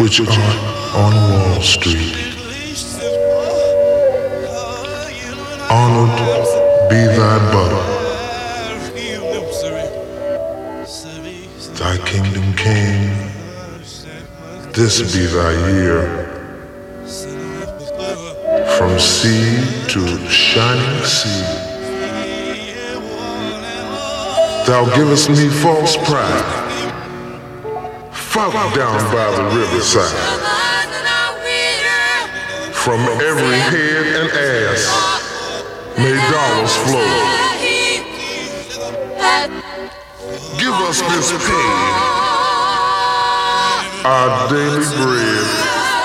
which art on Wall Street. Honored be thy butter, thy kingdom came, this be thy year. From sea to shining sea, thou givest me false pride, found down by the riverside. From every head and ass may dollars flow. Give us this pay, our daily bread.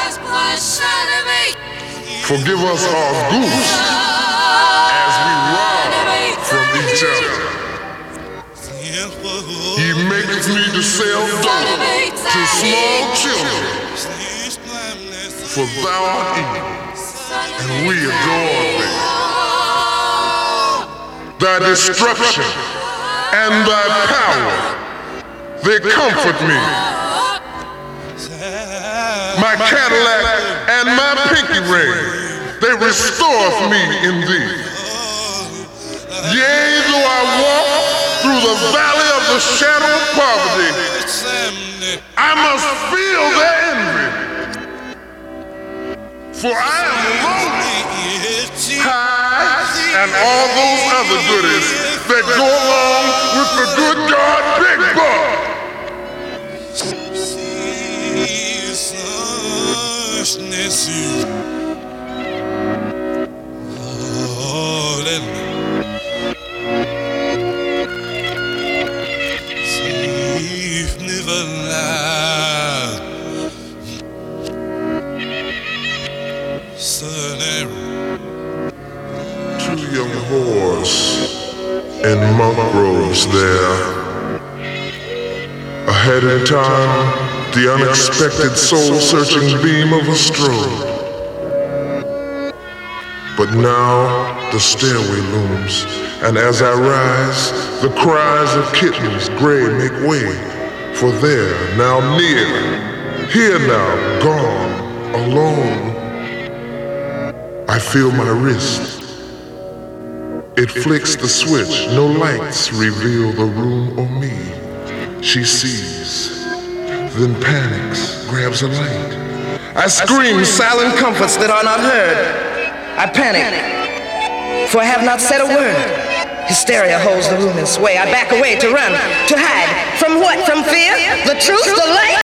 Forgive us our goose as we rob from each other. He maketh me to sell dough to small children, for thou art evil, and we adore thee. Thy destruction and thy power, they comfort me. My Cadillac and my pinky ring, they restore me in thee. Yea, though I walk through the valley of the shadow of poverty, I must feel their envy. For I am lonely, high, and all those other goodies that go along with the good God Big Buck. Two young whores in monk robes there, ahead in time, the unexpected soul-searching beam of a strobe. But now the stairway looms, and as I rise, the cries of kittens gray make way. For there, now near, here now, gone, alone, I feel my wrist. It flicks the switch, no lights reveal the room or me. She sees, then panics, grabs a light. I scream silent comforts that are not heard. I panic, for I have not said a word. Hysteria holds the room in sway. I back away to run, to hide. From what? From fear? The truth? The light?